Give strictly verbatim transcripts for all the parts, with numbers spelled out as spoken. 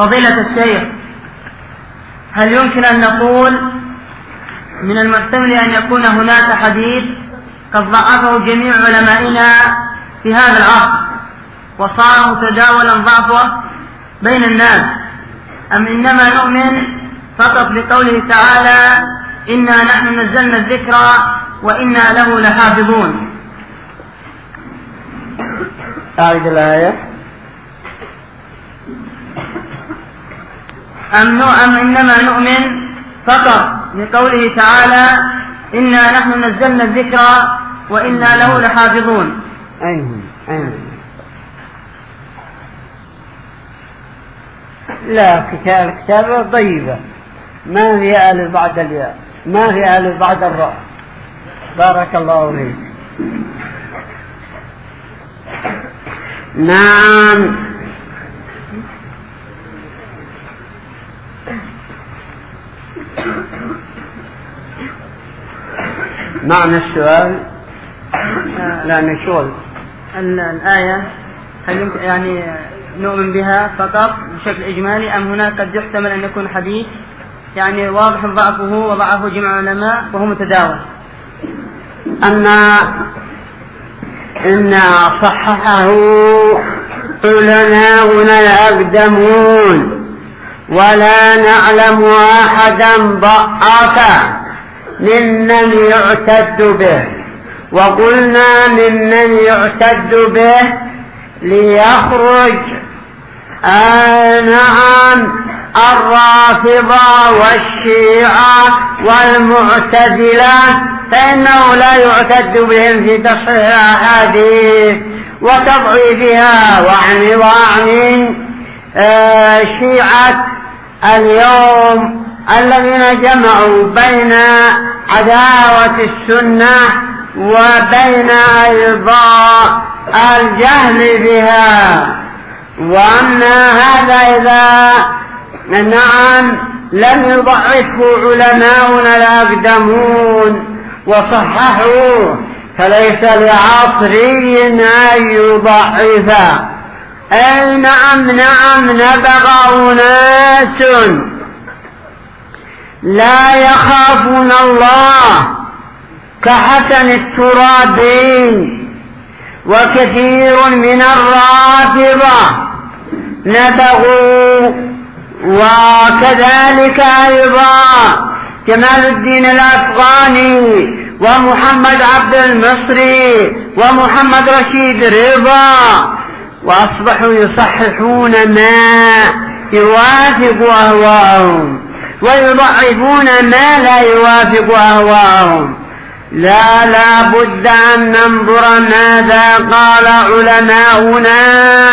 فضيلة الشيخ، هل يمكن أن نقول من المحتمل أن يكون هناك حديث قد ضعفه جميع علمائنا في هذا العصر وصار متداولا ضعفه بين الناس، أم إنما نؤمن فقط بقوله تعالى إنا نحن نزلنا الذكر وإنا له لحافظون؟ أعيد الآية. أم, أم إنما نؤمن فقط بقوله تعالى إنا نحن نزلنا الذكر وإنا له لحافظون؟ أين أين لا، كتاب كتابة طيبة ما في ألف بعد الياء، ما في ألف بعد الراء. بارك الله فيك. نعم. معنى السؤال لا نشغل الآية هل يمكن يعني نؤمن بها فقط بشكل إجمالي، أم هناك قد يحتمل أن يكون حديث يعني واضح ضعفه وضعفه جمع علماء وهو متداول؟ أما إن صححه علماؤنا الأقدمون ولا نعلم أحدا ضعفا ممن يعتد به، وقلنا ممن يعتد به ليخرج آه نعم الرافضة والشيعة والمعتزلة، فإنه لا يعتد بهم في تصحيح الأحاديث وتضعيفها. وعن وعن آه شيعة اليوم الذين جمعوا بين عداوة السنة وبين أيضا الجهل بها. وأما هذا إذا نعم لم يضعفه علماؤنا الأقدمون وصححوه فليس لعصري أن يضعفه. أي نعم نعم نبغى أناس لا يخافون الله كحسن الترابي وكثير من الرافضة نبغوا، وكذلك أيضا جمال الدين الأفغاني ومحمد عبد المصري ومحمد رشيد رضا، وأصبحوا يصححون ما يوافق أهواءهم ويضعفون ما لا يوافق أهواءهم. لا لا بد أن ننظر ماذا قال علماؤنا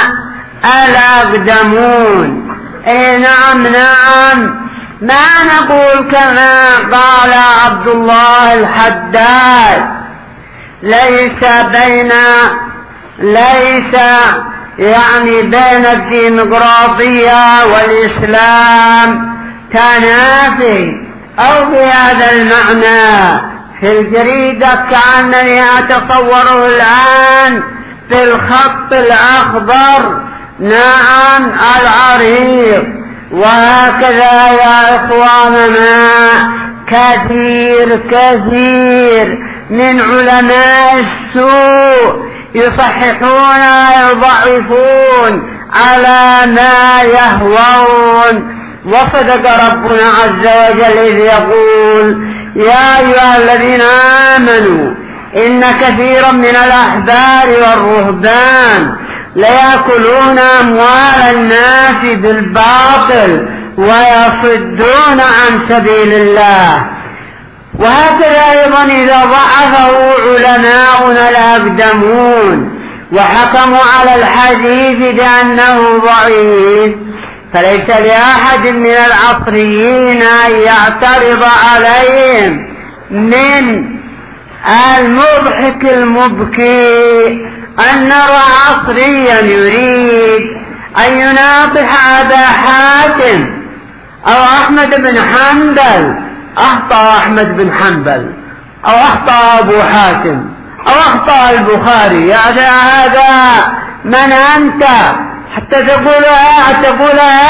الأقدمون. إيه نعم نعم ما نقول كما قال عبد الله الحداد ليس بين ليس يعني بين الديمقراطية والإسلام تنافي أو بهذا المعنى. في الجريدة كأنني أتصوره الآن في الخط الأخضر نعم العريض. وهكذا يا إخواننا كثير كثير من علماء السوء يصححون ويضعفون على ما يهوون. وصدق ربنا عز وجل إذ يقول يا أيها الذين آمنوا إن كثيرا من الأحبار والرهبان ليأكلون أموال الناس بالباطل ويصدون عن سبيل الله. وهكذا أيضا إذا ضعفه علماؤنا الأقدمون وحكموا على الحديث بأنه ضعيف فليس لأحد من العصريين أن يعترض عليهم من المضحك المبكي أن نرى عصريا يريد أن يناطح أبا حاتم أو أحمد بن حنبل. أخطأ أحمد بن حنبل أو أخطأ أبو حاتم أو أخطأ البخاري. يعني هذا من أنت حتى تقول تقول هذا؟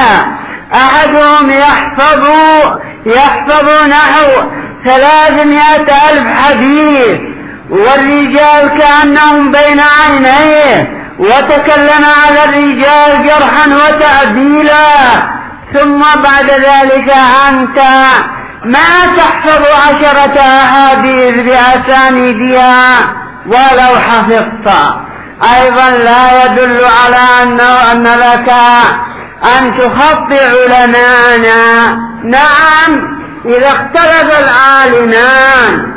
أحدهم يحفظ يحفظ نحو ثلاثمائة ألف حديث، والرجال كأنهم بين عينيه، وتكلم على الرجال جرحا وتعديلا. ثم بعد ذلك أنت ما تحفظ عشرة أحاديث بأسانيدها ولو حفظت، أيضا لا يدل على أنه أن لك أن تخطئ علماءنا. نعم، إذا اختلف العالمان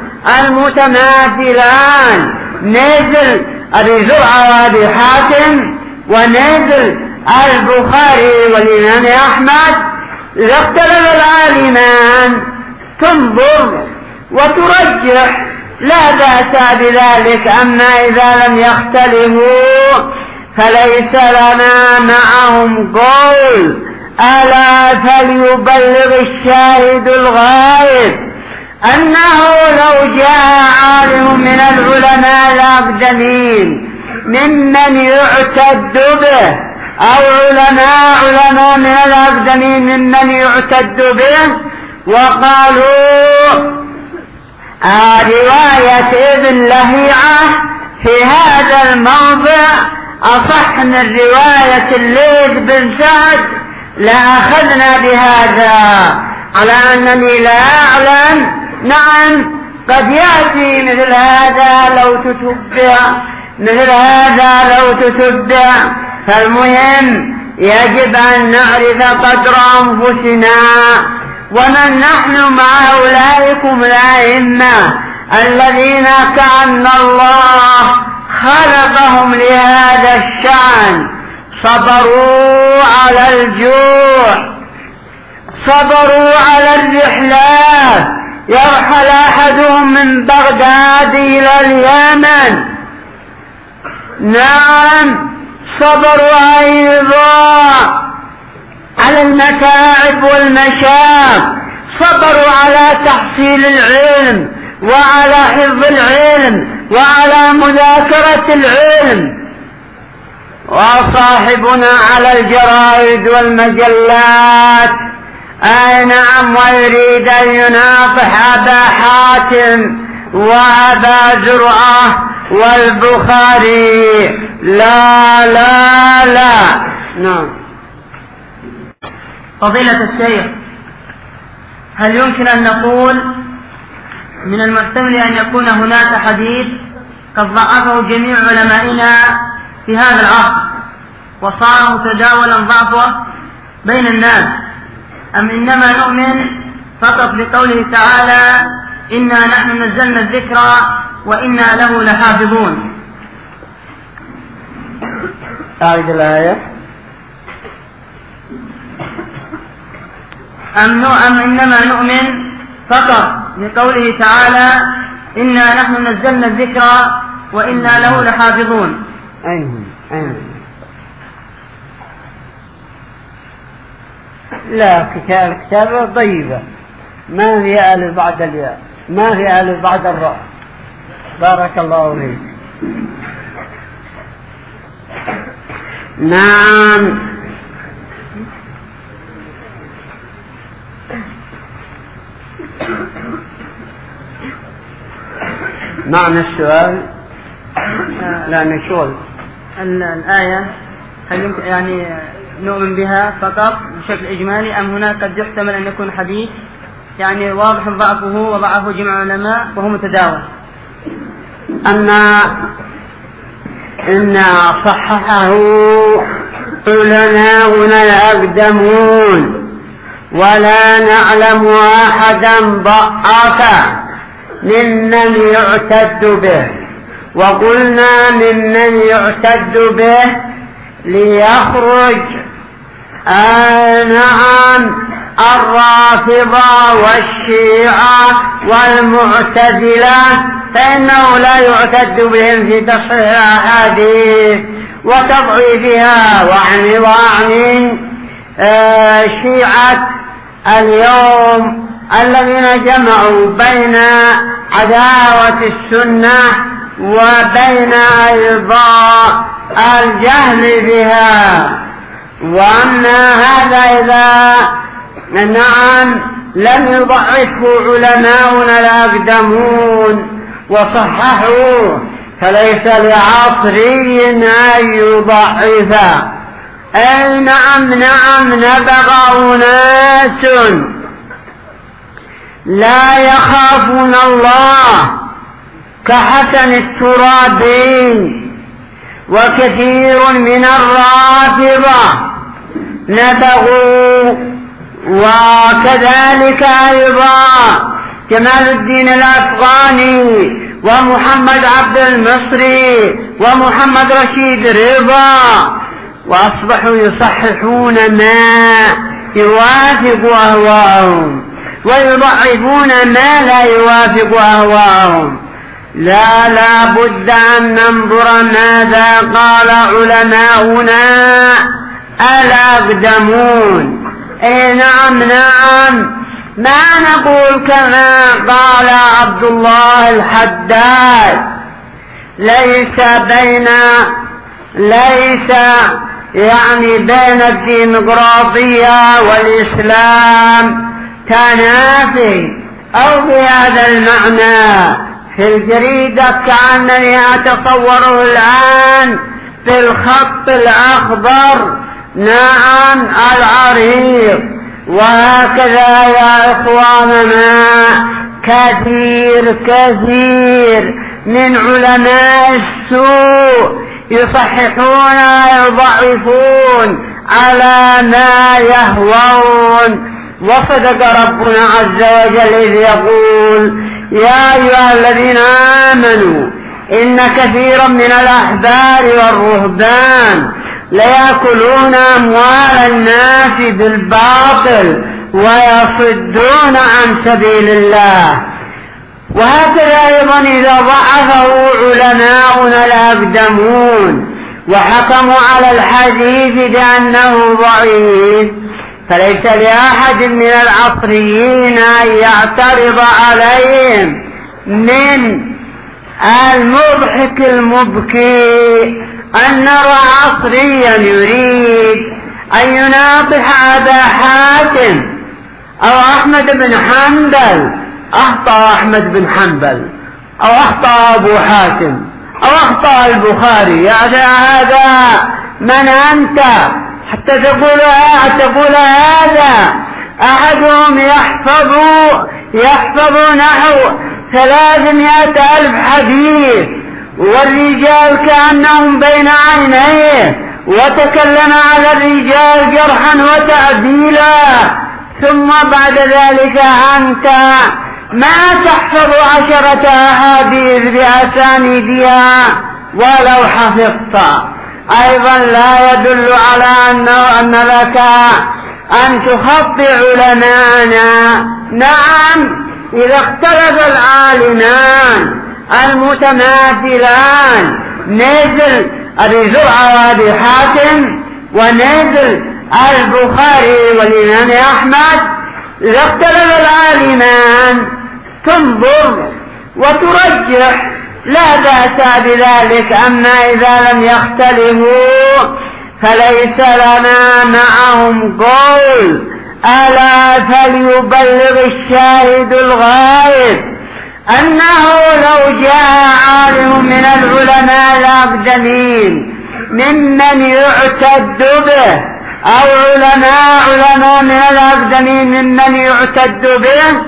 المتماثلان نزل أبي زرعة وأبي حاتم ونزل البخاري والإمام أحمد، إذا اختلف العالمان تنظر وترجح، لا بأس بذلك. أما إذا لم يختلفوا فليس لنا معهم قول. ألا فليبلغ الشاهد الغائب أنه لو جاء عالم من العلماء الأقدمين ممن يعتد به، أو علماء علماء من الأقدمين ممن يعتد به، وقالوا آه رواية ابن لهيعة في هذا الموضع أصح من رواية الليث بن سعد، لأخذنا بهذا، على أنني لا أعلم. نعم، قد يأتي مثل هذا لو تتبع، مثل هذا لو تتبع. فالمهم يجب أن نعرف قدر أنفسنا، ومن نحن مع أولئكم الأئمة الذين كأن الله خلقهم لهذا الشأن، صبروا على الجوع، صبروا على الرحلات، يرحل أحدهم من بغداد إلى اليمن. نعم، صبروا أيضا على المتاعب والمشاق، صبروا على تحصيل العلم وعلى حفظ العلم وعلى مذاكرة العلم. وصاحبنا على الجرائد والمجلات، أي نعم، ويريد أن يناصح أبا حاتم وأبا زرعة والبخاري. لا لا لا. نعم. فضيلة الشيخ، هل يمكن أن نقول من المحتمل أن يكون هناك حديث قد ضعفه جميع علمائنا في هذا العصر وصار متداولا ضعفه بين الناس، أم إنما نؤمن فقط بقوله تعالى إنا نحن نزلنا الذكر وإنا له لحافظون؟ أعيد الآية. أم, أم إنما نؤمن فقط بقوله تعالى إنا نحن نزلنا الذكر وإنا له لحافظون؟ أيهم أيهم. لا، الكتابة طيبة، ما هي ألف بعد الياء، ما هي ألف بعد الراء. بارك الله فيك. نعم. معنى السؤال لا نشغل الآية، هل يمكن يعني نؤمن بها فقط بشكل إجمالي، أم هناك قد يحتمل أن يكون حديث يعني واضح ضعفه وضعفه جمع علماء وهو متداول؟ أما إن صححه علماؤنا الأقدمون، ولا نعلم أحدا ضعفه ممن يعتد به. وقلنا ممن يعتد به ليخرج آه نعم الرافضة والشيعة والمعتزلة، فإنه لا يعتد بهم في تصحيح الأحاديث وتضعيفها. وعن وعن آه شيعة اليوم الذين جمعوا بين عداوة السنة وبين أيضا الجهل بها. وأما هذا إذا نعم لم يضعفه علماؤنا الأقدمون وصححوه فليس لعصري أن يضعف. أي نعم نعم نبغ أناس لا يخافون الله كحسن الترابي وكثير من الرافضة نبغوا، وكذلك أيضا جمال الدين الأفغاني ومحمد عبد المصري ومحمد رشيد رضا، وأصبحوا يصححون ما يوافق أهواءهم ويضعفون ما لا يوافق أهواءهم. لا لا بد أن ننظر ماذا قال علماؤنا الأقدمون. إيه نعم نعم ما نقول كما قال عبد الله الحداد ليس بين ليس يعني بين الديمقراطية والإسلام تنافي أو بهذا المعنى. في الجريدة كأنني أتصوره الآن في الخط الأخضر نعم العريض. وهكذا يا إخواننا كثير كثير من علماء السوء يصححون ويضعفون على ما يهوون. وصدق ربنا عز وجل إذ يقول يا أيها الذين آمنوا إن كثيرا من الأحبار والرهبان ليأكلون أموال الناس بالباطل ويصدون عن سبيل الله. وهكذا أيضا إذا ضعفه علماؤنا الأقدمون وحكموا على الحديث بأنه ضعيف فليس لأحد من العصريين أن يعترض عليهم من المضحك المبكي أن نرى عصريا يريد أن يناطح أبا حاتم أو أحمد بن حنبل. أخطأ أحمد بن حنبل أو أخطأ أبو حاتم أو أخطأ البخاري. يعني هذا من أنت حتى تقول تقول هذا؟ أحدهم يحفظ يحفظ نحو ثلاثمائة ألف حديث والرجال كأنهم بين عينيه وتكلم على الرجال جرحا وتعديلا، ثم بعد ذلك أنت ما تحفظ عشرة أحاديث بأسانيدها ولو حفظت. أيضا لا يدل على أنه أن لك أن تخطئ علماءنا. نعم إذا اختلف العالمان المتماثلان نزل أبي زرعة وأبي حاتم ونزل البخاري والإمام أحمد، إذا اختلف العالمان تنظر وترجح لا بأس بذلك. أما إذا لم يختلفوا فليس لنا معهم قول. ألا فليبلغ الشاهد الغائب أنه لو جاء عالم من العلماء الأقدمين ممن يعتد به أو علماء علماء من الأقدمين ممن يعتد به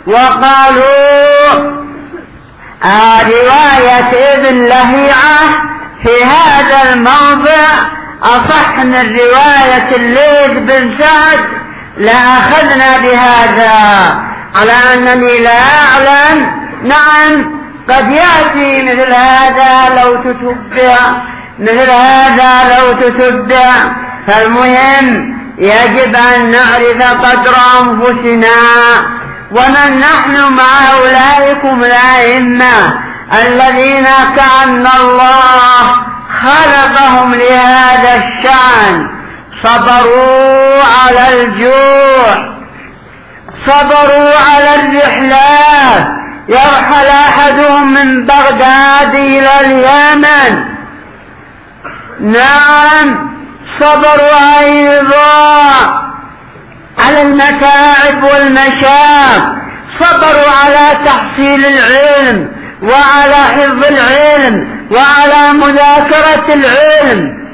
وقالوا آه رواية ابن لهيعة في هذا الموضع أصح من رواية الليث بن سعد لأخذنا بهذا، على أنني لا أعلم. نعم قد يأتي مثل هذا لو تتبع مثل هذا لو تتبع فالمهم يجب أن نعرف قدر أنفسنا ومن نحن مع أولئكم الأئمة الذين كأن الله خلقهم لهذا الشأن. صبروا على الجوع، صبروا على الرحلات، يرحل أحدهم من بغداد إلى اليمن. نعم صبروا أيضا على المتاعب والمشاق، صبروا على تحصيل العلم وعلى حفظ العلم وعلى مذاكرة العلم.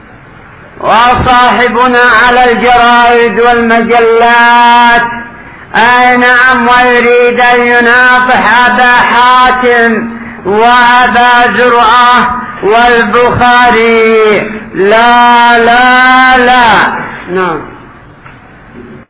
وصاحبنا على الجرائد والمجلات، أي نعم، ويريد أن يناصح أبا حاتم وأبا زرعة والبخاري. لا لا لا. نعم.